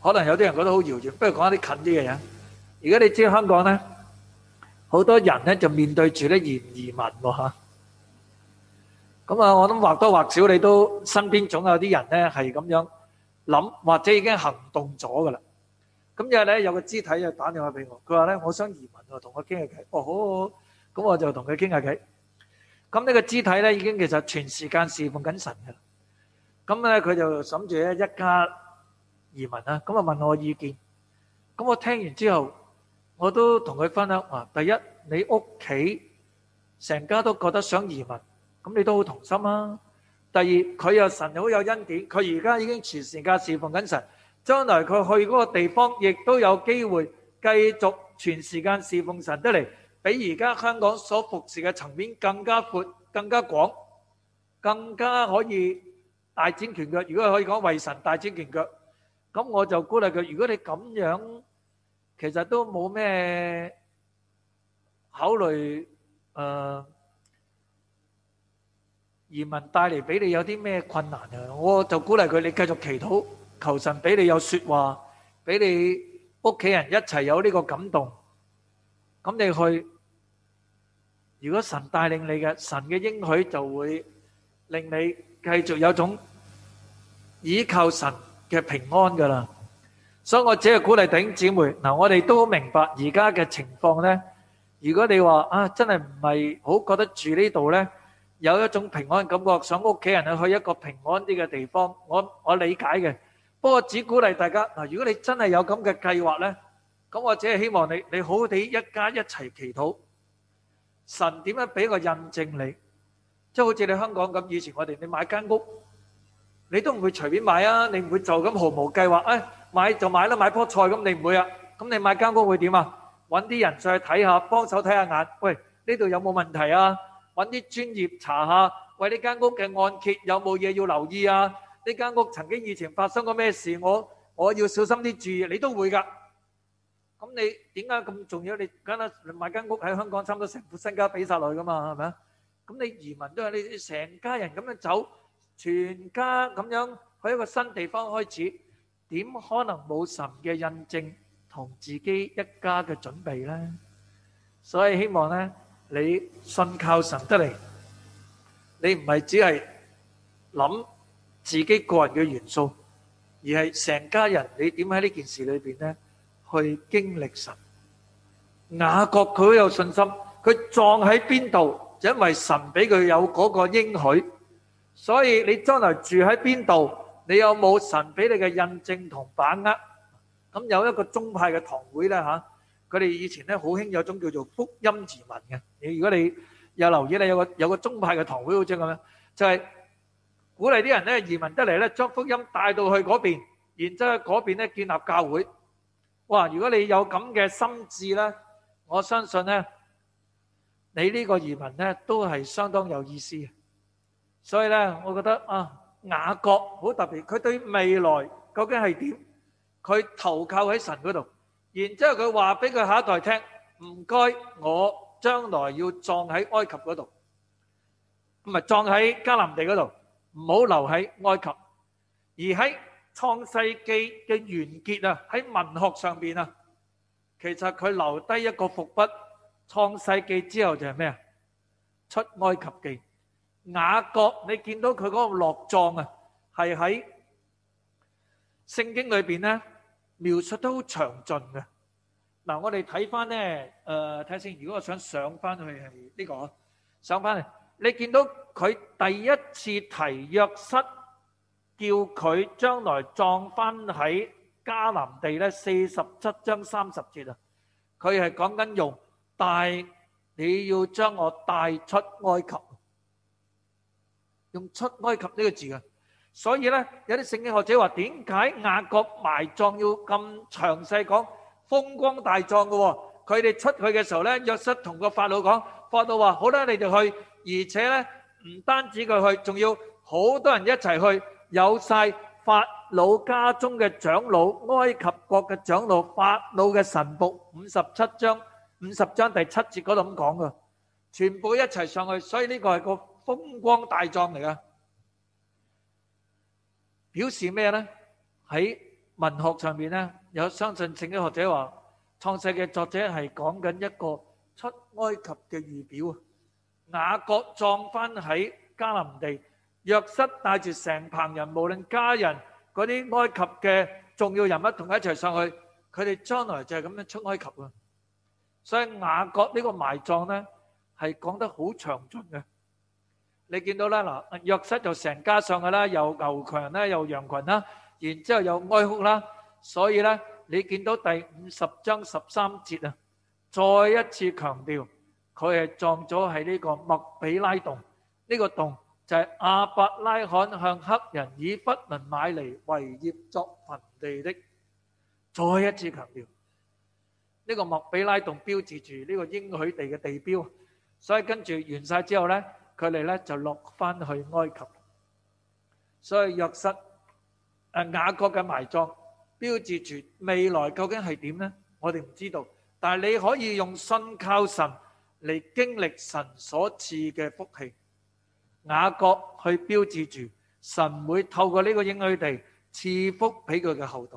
可能有啲人覺得好遙遠，不如講一啲近啲嘅嘢。而家你知香港咧，好多人咧就面對住咧移民喎嚇。咁啊，我諗或多或少你都身邊總有啲人咧係咁樣諗，或者已經行動咗噶啦。咁有日咧有個肢體就打電話俾我，佢話咧我想移民喎，同我傾下偈。哦，好好好，咁我就同佢傾下偈。咁呢個肢體咧已經其實全時間侍奉緊神嘅啦。咁咧佢就諗住咧一家移民啦，咁啊問我意見。咁我聽完之後，我都同佢分享話：第一，你屋企成家都覺得想移民，咁你都好同心啊。第二，佢又神好有恩典，佢而家已經全時間侍奉緊神，將來佢去嗰個地方，亦都有機會繼續全時間侍奉神得嚟，比而家香港所服侍嘅層面更加闊、更加廣、更加可以大展拳腳。如果可以講為神大展拳腳，咁我就鼓勵佢：如果你咁樣，其實都冇咩考慮移民帶嚟俾你有啲咩困難啊？我就鼓勵佢：你繼續祈禱，求神俾你有説話，俾你屋企人一齊有呢個感動。咁你去，如果神帶領你嘅，神嘅應許就會令你繼續有種倚靠神嘅平安噶啦。所以我只係鼓勵弟兄姊妹，嗱，我哋都明白而家嘅情況呢。如果你話啊，真係唔係好覺得住呢度呢，有一種平安感覺，想屋企人去一個平安啲嘅地方，我理解嘅。不過只鼓勵大家嗱，如果你真係有咁嘅計劃呢，咁我只係希望你好好地一家一齊祈禱，神點樣俾個印證你，即係好似你香港咁，以前我哋你買間屋，你都唔會隨便買啊，你唔會就咁毫無計劃，買就買啦，買棵菜咁你唔會啊，咁你買間屋會點啊？揾啲人上去睇下，幫手睇下眼，喂，呢度有冇問題啊？揾啲專業查下，喂，呢間屋嘅按揭有冇嘢要留意啊？呢間屋曾經以前發生過咩事，我要小心啲注意，你都會㗎。咁你點解咁重要？你買間屋喺香港差唔多成副身家俾曬落去㗎嘛，係咪啊？咁你移民都係你成家人咁樣走，全家咁樣去一個新地方開始，點可能冇神嘅印證同自己一家嘅準備呢？所以希望呢，你信靠神得嚟，你唔係只係諗自己個人嘅元素，而係成家人你點喺呢件事裏邊呢去經歷神。雅各佢好有信心，佢撞喺邊度，就因為神俾佢有嗰個應許。所以你將來住喺邊度，你有冇神俾你嘅印證同把握？咁有一個宗派嘅堂會咧嚇，佢哋以前咧好興有種叫做福音移民嘅。如果你有留意咧，有個宗派嘅堂會好似咁樣，就係鼓勵啲人咧移民得嚟咧，將福音帶到去嗰邊，然之後喺嗰邊咧建立教會。哇！如果你有咁嘅心志咧，我相信咧，你呢個移民咧都係相當有意思嘅。所以咧，我覺得啊，雅各好特別，佢對未來究竟係點？佢投靠喺神嗰度，然之後佢話俾佢下一代聽：唔該，我將來要葬喺埃及嗰度，唔係葬喺迦南地嗰度，唔好留喺埃及。而喺創世記嘅完結啊，喺文學上邊啊，其實佢留低一個伏筆。創世記之後就係咩啊？出埃及記。雅各，你見到佢嗰個落葬啊，係喺聖經裏邊咧描述得好詳盡嘅。嗱，我哋睇翻咧，睇下先。如果我想上翻去係呢個，上翻嚟，你見到佢第一次提約瑟，叫佢將來葬翻喺迦南地咧，47章30節啊，佢係講緊用帶，你要將我帶出埃及。用出埃及呢個字嘅，所以咧有啲聖經學者話，點解雅各埋葬要咁詳細講，風光大葬嘅？佢哋出去嘅時候咧，約瑟同個法老講，法老話好啦，你哋去，而且咧唔單止佢去，仲要好多人一齊去，有晒法老家中嘅長老、埃及國嘅長老、法老嘅臣僕，50章第7節嗰度咁講嘅，全部一齊上去，所以呢個係個風光大葬嚟噶，表示咩呢？喺文學上面咧，有相信聖經學者話，創世嘅作者係講緊一個出埃及嘅預表啊。雅各葬翻喺迦南地，約瑟帶住成棚人，無論家人嗰啲埃及嘅重要人物同佢一齊上去，佢哋將來就係咁樣出埃及啊。所以雅各呢個埋葬咧係講得好詳盡嘅。你見到啦，嗱，約瑟就成家上去啦，有牛群啦，有羊群啦，然之後有哀哭啦。所以咧，你見到第50章13節啊，再一次強調佢係葬咗喺呢個麥比拉洞。呢個洞就係亞伯拉罕向黑人以弗倫買嚟為業作墳地的。再一次強調呢個麥比拉洞標誌住呢個應許地嘅地標。所以跟住完晒之後咧，佢哋咧就落翻去埃及。所以約瑟雅各嘅埋葬標誌住未來究竟係點呢？我哋唔知道，但係你可以用信靠神嚟經歷神所賜嘅福氣。雅各去標誌住神會透過呢個應許地賜福俾佢嘅後代。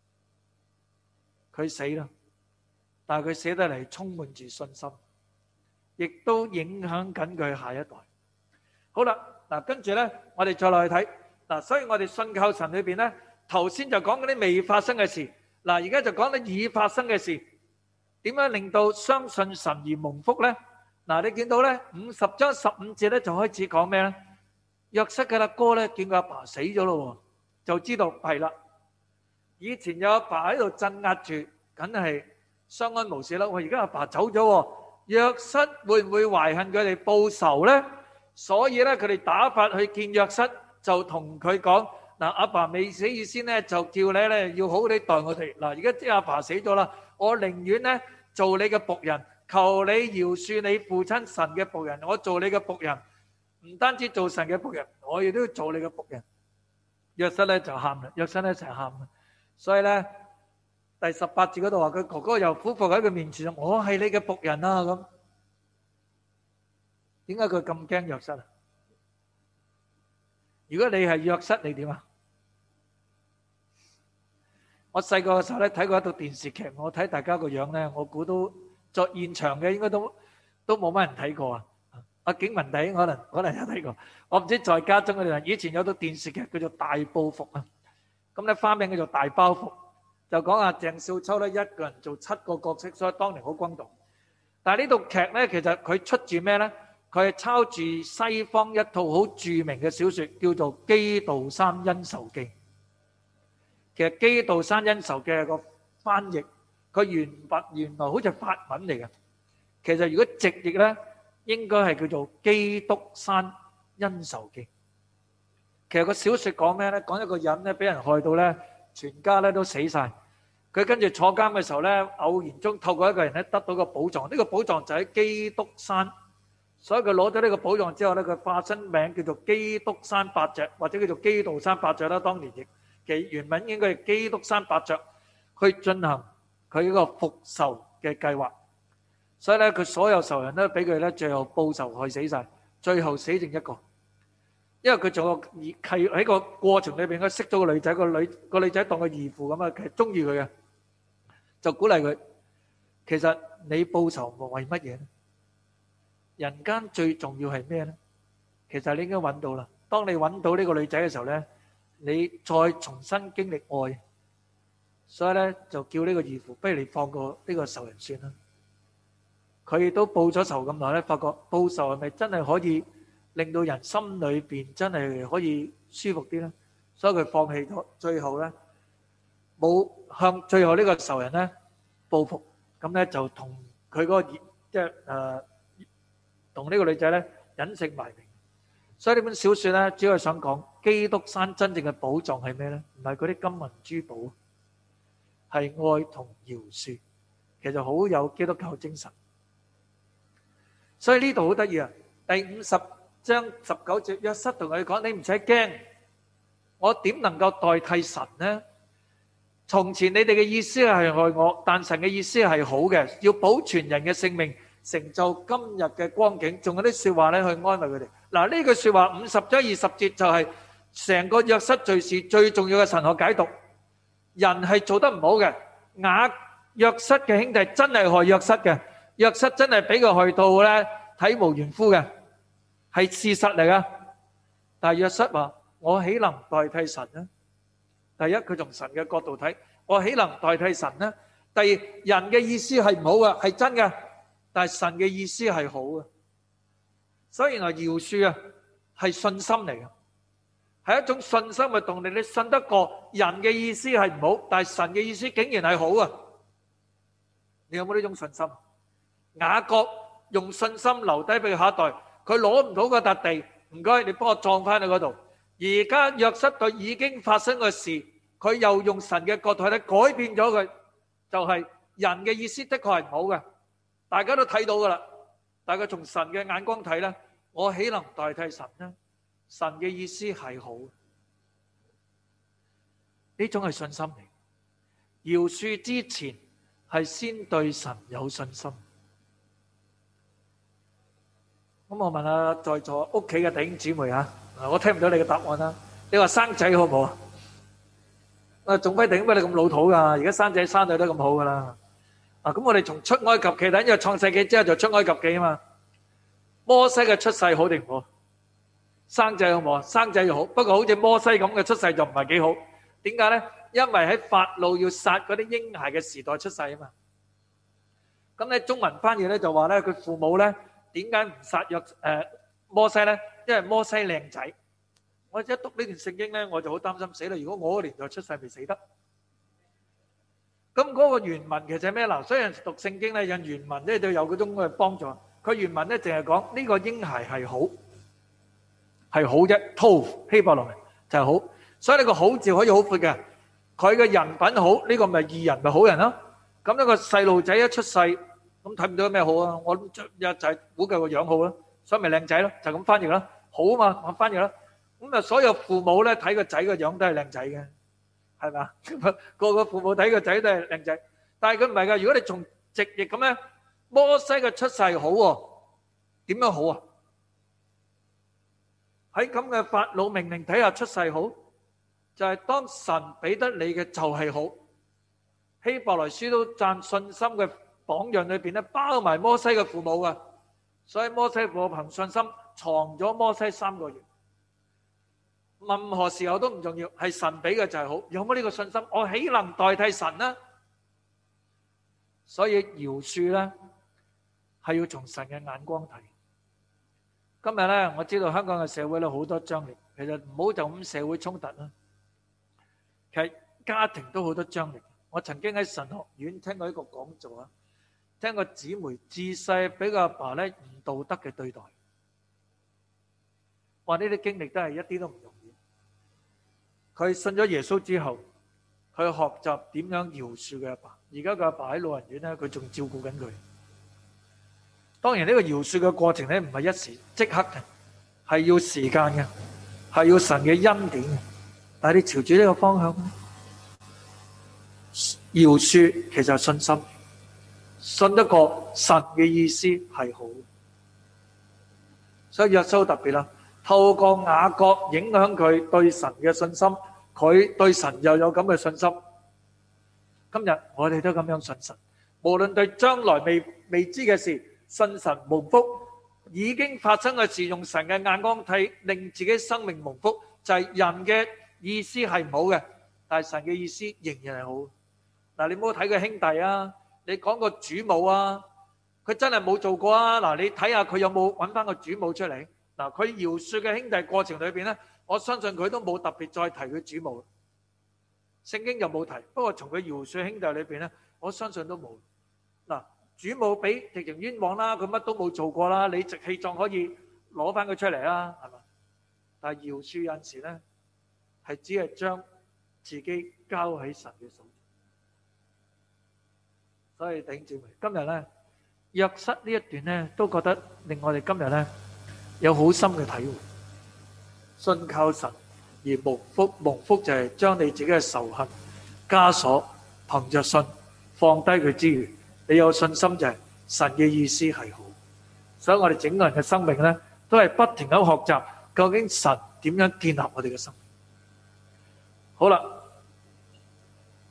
佢死啦，但係佢死得嚟充滿住信心，亦都影響緊佢下一代。好啦，嗱，跟住咧，我哋再落去睇嗱，所以我哋信靠神裏邊咧，頭先就講嗰啲未發生嘅事，嗱，而家就講啲已發生嘅事，點樣令到相信神而蒙福咧？嗱，你見到咧50章15節咧就開始講咩咧？約瑟嘅阿哥咧見佢阿爸死咗咯，就知道係啦。以前有阿爸喺度鎮壓住，梗係相安無事啦。而家阿爸走咗，約瑟會唔會懷恨佢哋報仇咧？所以咧，佢哋打發去見約瑟，就同佢講：嗱，阿爸未死以先咧，就叫你咧要好好地待我哋。嗱，而家即係阿爸死咗啦，我寧願咧做你嘅僕人，求你饒恕你父親神嘅僕人。我做你嘅僕人，唔單止做神嘅僕人，我亦都要做你嘅僕人。約瑟咧就喊啦，約瑟咧成日喊啦。所以咧，第18節嗰度話佢哥哥又俯伏喺佢面前，我係你嘅僕人啊咁。點解佢咁驚約瑟啊？如果你係約瑟，你點啊？我細個嘅時候咧睇過一套電視劇，我睇大家個樣咧，我估都在現場嘅應該都冇乜人睇過啊。阿景文弟可能有睇過，我唔知在家中嗰啲人。以前有套電視劇叫做《大報復》啊，咁咧花名叫做《大包袱》，就講阿鄭少秋咧一個人做7個角色，所以當年好轟動。但係呢套劇咧，其實佢出自咩咧？佢係抄住西方一套好著名嘅小說，叫做《基道山恩仇記》。其實《基道山恩仇記》係個翻譯，佢原來好似法文嚟嘅。其實如果直譯咧，應該係叫做《基督山恩仇記》。其實個小說講咩咧？講一個人咧俾人害到咧，全家咧都死晒。佢跟住坐監嘅時候咧，偶然中透過一個人咧得到個寶藏。呢個寶藏就喺基督山。所以佢攞咗呢個寶藏之後咧，佢化身名叫做基督山伯爵，或者叫做基道山伯爵啦。當年譯其原文應該係基督山伯爵，去進行佢呢個復仇嘅計劃。所以咧，佢所有仇人都俾佢咧最後報仇害死晒，最後死剩一個。因為佢做個契喺個過程裏邊，佢識咗個女仔，個女仔當佢義父咁啊，其實中意佢嘅，就鼓勵佢。其實你報仇為乜嘢咧？人間最重要係咩咧？其實你應該揾到啦。當你揾到呢個女仔嘅時候咧，你再重新經歷愛，所以咧就叫呢個義父，不如你放過呢個仇人算啦。佢亦都報咗仇咁耐咧，發覺報仇係咪真係可以令到人心裏邊真係可以舒服啲咧？所以佢放棄咗，最後咧冇向最後呢個仇人咧報復，咁咧就同佢嗰個即係同呢個女仔咧隱姓埋名。所以呢本小說咧，主要係想講基督山真正嘅寶藏係咩咧？唔係嗰啲金銀珠寶，係愛同饒恕。其實好有基督教精神。所以呢度好得意啊！第50章19節，約瑟同佢講：你唔使驚，我點能夠代替神呢？從前你哋嘅意思係害我，但神嘅意思係好嘅，要保存人嘅性命，成就今日嘅光景。仲有啲說話咧去安慰佢哋。嗱，呢句說話50章20節就係成個約瑟敘事最重要嘅神學解讀。 人係做得唔好嘅。約瑟嘅兄弟真係害約瑟嘅，約瑟真係俾佢害到咧體無完膚嘅，係事實嚟噶。但係約瑟話：我豈能代替神呢？第一，佢從神嘅角度睇，我豈能代替神呢？第二，人嘅意思係唔好嘅，係真嘅，但係神嘅意思係好嘅。所以原來饒恕啊係信心嚟嘅，係一種信心嘅動力。你信得過人嘅意思係唔好，但係神嘅意思竟然係好啊！你有冇呢種信心？雅各用信心留低俾佢下一代，佢攞唔到嗰笪地，唔該你幫我葬翻去嗰度。而家約瑟對已經發生嘅事，佢又用神嘅角度去睇，改變咗佢，就係人嘅意思的確係唔好嘅，大家都睇到噶啦。但係佢從神嘅眼光睇咧，我豈能代替神呢？神嘅意思係好，呢種係信心嚟。饒恕之前係先對神有信心。咁我問下在座屋企嘅弟兄姊妹啊，我聽唔到你嘅答案啦。你話生仔好唔好啊？仲輝定乜你咁老土噶？而家生仔生女都咁好噶啦。咁我哋從出埃及記等，因為創世記之後就出埃及記啊嘛。摩西嘅出世好定唔好？生仔好唔好啊？生仔就好，不過好似摩西咁嘅出世就唔係幾好。點解咧？因為喺法老要殺嗰啲嬰孩嘅時代出世啊嘛。咁咧中文翻譯咧就話咧，佢父母咧點解唔殺摩西咧？因為摩西靚仔。我一讀呢段聖經咧，我就好擔心死啦！如果我嗰年代出世，未死得。咁嗰個原文其實係咩嗱？所以人讀聖經咧，引原文咧就有嗰種嘅幫助。佢原文咧淨係講呢個嬰孩係好，係好啫。Tov 希伯來就係好，所以呢個好字可以好闊嘅。佢嘅人品好，呢個咪義人咪好人咯。咁呢個細路仔一出世，咁睇唔到咩好啊？我就係估計個樣好啦，所以咪靚仔咯，就咁翻譯啦。好啊嘛，我翻譯啦。咁啊，所有父母咧睇個仔個樣都係靚仔嘅，係咪啊？個個父母睇個仔都係靚仔，但係佢唔係噶。如果你從直譯咁咧，摩西嘅出世好喎，點樣好啊？喺咁嘅法老命令底下出世好，就係當神俾得你嘅就係好。希伯來書都讚信心嘅榜樣裏邊咧，包埋摩西嘅父母噶，所以摩西父母憑信心藏咗摩西3個月。任何時候都唔重要，係神俾嘅就係好。有冇呢個信心？我豈能代替神呢？所以饒恕咧係要從神嘅眼光睇。今日咧，我知道香港嘅社會咧好多張力，其實唔好就咁社會衝突啦。其實家庭都好多張力。我曾經喺神學院聽過一個講座啊，聽個姊妹自細俾個阿爸咧唔道德嘅對待，話呢啲經歷都係一啲都唔容易。佢信咗耶穌之後，佢學習點樣饒恕佢阿爸。而家佢阿爸喺老人院咧，佢仲照顧緊佢。當然呢個饒恕嘅過程咧，唔係一時即刻嘅，係要時間嘅，係要神嘅恩典嘅。但係你朝住呢個方向，饒恕其實係信心，信得過神嘅意思係好。所以約瑟特別啦，透過雅各影響佢對神嘅信心，佢對神又有咁嘅信心。今日我哋都咁樣信神，無論對將來未知嘅事，信神蒙福；已經發生嘅事，用神嘅眼光睇，令自己生命蒙福。就係人嘅意思係唔好嘅，但係神嘅意思仍然係好。嗱，你唔好睇佢兄弟啊，你講個主母啊，佢真係冇做過啊。嗱，你睇下佢有冇揾翻個主母出嚟？嗱，佢饒恕嘅兄弟過程裏邊咧，我相信佢都冇特別再提佢主母。聖經就冇提，不過從佢饒恕兄弟裏邊咧，我相信都冇。嗱，主母俾直情冤枉啦，佢乜都冇做過啦，理直氣壯可以攞翻佢出嚟啦，係嘛？但係饒恕有陣時咧，係只係將自己交喺神嘅手中。所以弟兄姊妹，今日咧約瑟呢一段咧，都覺得令我哋今日咧有好深嘅體會。信靠神而蒙福，蒙福就係將你自己嘅仇恨枷鎖憑着信放低佢之餘，你有信心就係神嘅意思係好。所以我哋整個人嘅生命咧，都係不停咁學習，究竟神點樣建立我哋嘅生命。好啦，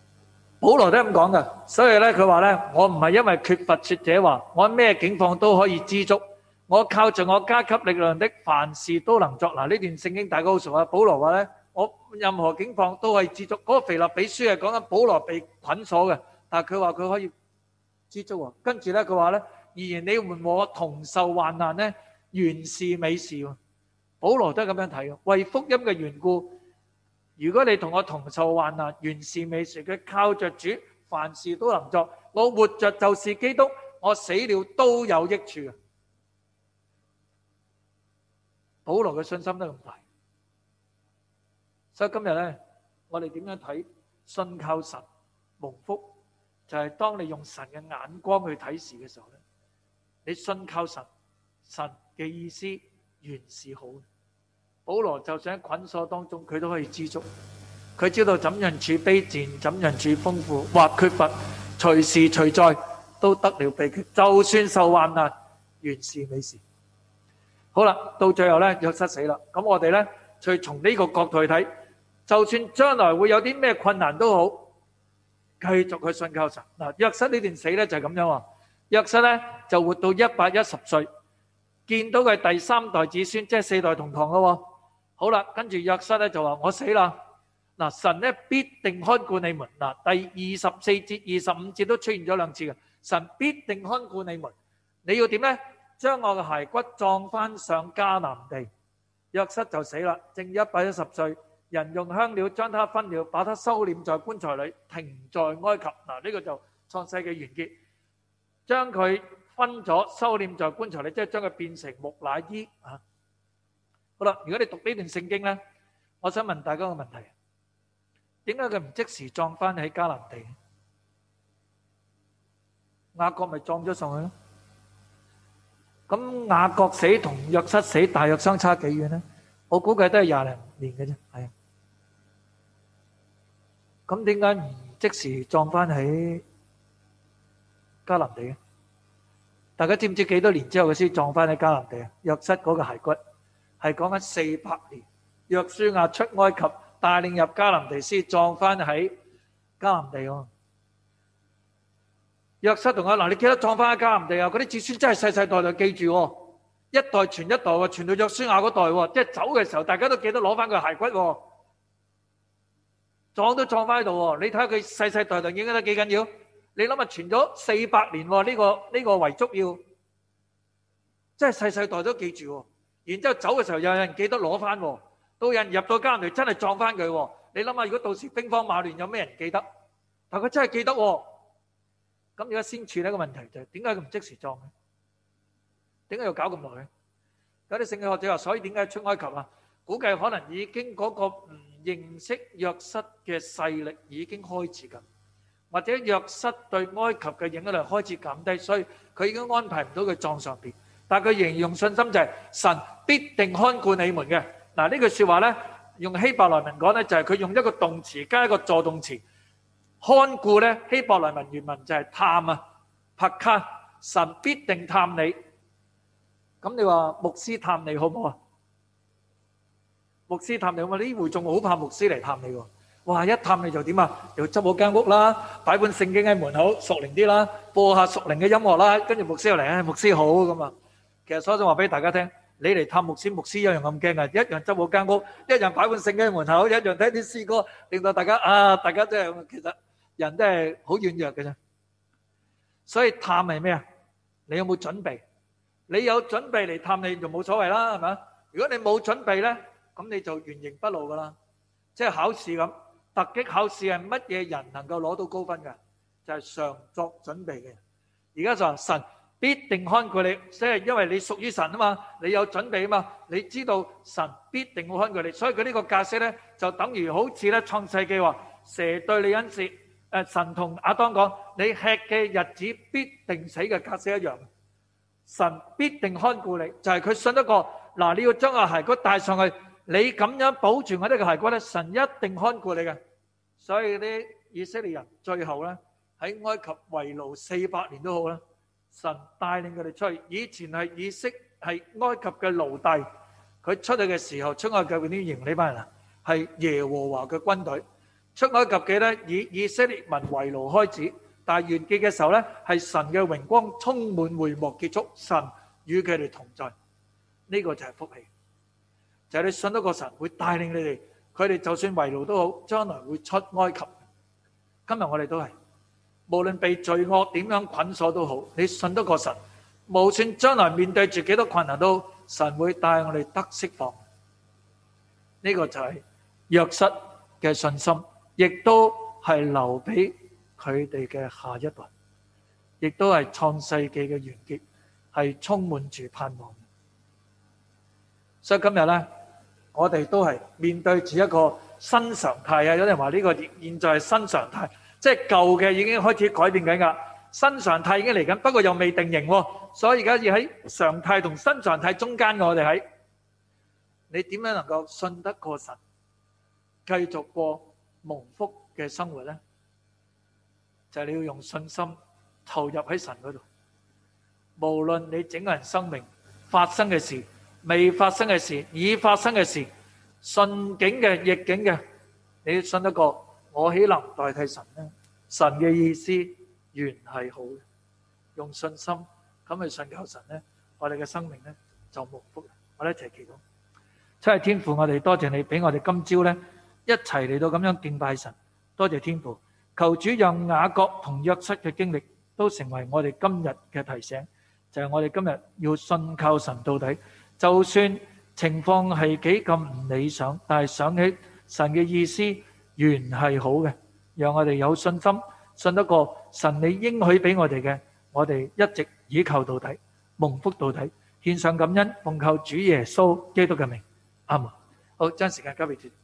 保羅都係咁講嘅，所以咧佢話咧，我唔係因為缺乏說這話，我咩境況都可以知足，我靠着我加給力量的，凡事都能作。嗱，呢段聖經大家好熟啊。保羅話咧，我任何境況都可以知足。嗰個腓立比書係講緊保羅被捆鎖嘅，但係佢話佢可以知足喎。跟住咧佢話咧，然你們和我同受患難咧，原是美事喎。保羅都係咁樣睇嘅，為福音嘅緣故。如果你同我同受患難，原是美事。佢靠着主，凡事都能作。我活着就是基督，我死了都有益處。保羅嘅信心都咁大，所以今日咧，我哋點樣睇信靠神蒙福？就係當你用神嘅眼光去睇事嘅時候咧，你信靠神，神嘅意思原是好嘅。保羅就算喺捆鎖當中，佢都可以知足。佢知道怎樣處卑賤，怎樣處豐富，或缺乏，隨時隨在都得了秘訣。就算受患難，原是美事。好啦，到最後咧，約瑟死啦。咁我哋咧，再從呢個角度去睇，就算將來會有啲咩困難都好，繼續去信靠神。嗱，約瑟呢段死咧就係咁樣喎。約瑟咧就活到110歲，見到佢第3代子孫，即係4代同堂咯。好啦，跟住約瑟咧就話：我死啦！嗱，神咧必定看顧你們。嗱，第24節、25節都出現咗2次嘅，神必定看顧你們。你要點咧？將我嘅骸骨葬翻上迦南地。約瑟就死啦，正110歲，人用香料將他分了，把他收斂在棺材裏，停在埃及。嗱，呢個就創世嘅完結，將佢分咗，收斂在棺材裏，即係將佢變成木乃伊啊。好啦，如果你讀呢段聖經咧，我想問大家個問題：點解佢唔即時葬翻喺迦南地？雅各咪葬咗上去咯。咁雅各死同約瑟死大約相差幾遠咧？我估計都係20零年嘅啫。係啊，咁點解唔即時葬翻喺迦南地嘅？大家知唔知幾多年之後佢先葬翻喺迦南地啊？約瑟嗰個骸骨係講緊400年，約書亞出埃及帶領入迦南地先葬翻喺迦南地喎。約瑟同我嗱，你記得葬翻喺迦南地啊？嗰啲子孫真係世世代代記住喎，一代傳一代喎，傳到約書亞嗰代喎，即係走嘅時候大家都記得攞翻佢骸骨喎，葬都葬翻喺度喎。你睇下佢世世代代影得幾緊要？你諗下傳咗400年喎，呢個遺囑要真係世世代都記住喎。然之後走嘅時候有人記得攞翻喎，到有人入到迦南地真係葬翻佢喎。你諗下，如果到時兵荒馬亂，有咩人記得？但佢真係記得喎。咁而家先處理一個問題就係點解佢唔即時葬咧？點解要搞咁耐咧？有啲聖經學者話，所以點解出埃及啊？估計可能已經嗰個唔認識約瑟嘅勢力已經開始緊，或者約瑟對埃及嘅影響力開始減低，所以佢已經安排唔到佢葬上邊。但係佢仍然用信心就係神必定看顧你們嘅。嗱，呢句説話咧，用希伯來文講咧，就係佢用一個動詞加一個助動詞。看顧咧，希伯來文原文就係探啊，帕卡，神必定探你。咁你話牧師探你好唔好啊？牧師探你好唔好？呢會眾好怕牧師嚟探你喎。哇！一探你就點啊？又執好間屋啦，擺本聖經喺門口，屬靈啲啦，播下屬靈嘅音樂啦，跟住牧師又嚟，牧師好咁啊。其實所想話俾大家聽，你嚟探牧師，牧師一樣咁驚啊！一樣執好間屋，一樣擺本聖經喺門口，一樣睇啲詩歌，令到大家大家真係其實。人都係好軟弱嘅啫，所以探係咩啊？你有冇準備？你有準備嚟探你就冇所謂啦，係咪？如果你冇準備咧，咁你就原形畢露噶啦。即係考試咁，突擊考試係乜嘢人能夠攞到高分嘅？就係常作準備嘅人。而家就話神必定看顧你，即係因為你屬於神啊嘛，你有準備啊嘛，你知道神必定會看顧你，所以佢呢個格式咧就等於好似咧創世記話蛇對你恩舌。神同亞當講：你吃嘅日子必定死嘅格式一樣。神必定看顧你，就係佢信得過。嗱，你要將個骸骨帶上去，你咁樣保住我呢個骸骨咧，神一定看顧你嘅。所以啲以色列人最後咧喺埃及為奴400年都好啦，神帶領佢哋出去。以前係埃及嘅奴隸，佢出去嘅時候，出埃及嗰啲營呢班人係耶和華嘅軍隊。 出埃及記咧以色列民為奴開始，但係完結嘅時候咧係神嘅榮光充滿會幕結束，神與佢哋同在，呢個就係福氣，就係你信得過神會帶領你哋，佢哋就算為奴都好，將來會出埃及。今日我哋都係，無論被罪惡點樣捆鎖都好，你信得過神，無論將來面對住幾多困難都好，神會帶我哋得釋放。呢個就係約瑟嘅信心，亦都係留俾佢哋嘅下一代，亦都係創世紀嘅完結，係充滿住盼望。所以今日咧，我哋都係面對住一個新常態啊！有人話呢個現在係新常態，即係舊嘅已經開始改變緊㗎，新常態已經嚟緊，不過又未定型喎。所以而家要喺常態同新常態中間嘅，我哋喺你點樣能夠信得過神，繼續過蒙福嘅生活咧？就係你要用信心投入喺神嗰度，無論你整個人生命發生嘅事、未發生嘅事、已發生嘅事，順境嘅、逆境嘅，你要信得過我豈能代替神呢？神嘅意思原係好嘅，用信心咁去信靠神呢，我哋嘅生命呢就蒙福。我哋一齊祈禱。七日天父，我哋多謝你俾我哋今朝呢一齊嚟到咁樣敬拜神。多謝天父，求主讓雅各同約瑟嘅經歷都成為我哋今日嘅提醒，就係我哋今日要信靠神到底，就算情況係幾咁唔理想，但係想起神嘅意思原係好嘅，讓我哋有信心，信得過神你應許俾我哋嘅，我哋一直倚靠到底，蒙福到底，獻上感恩，奉靠主耶穌基督嘅名，阿門。好，將時間交俾主。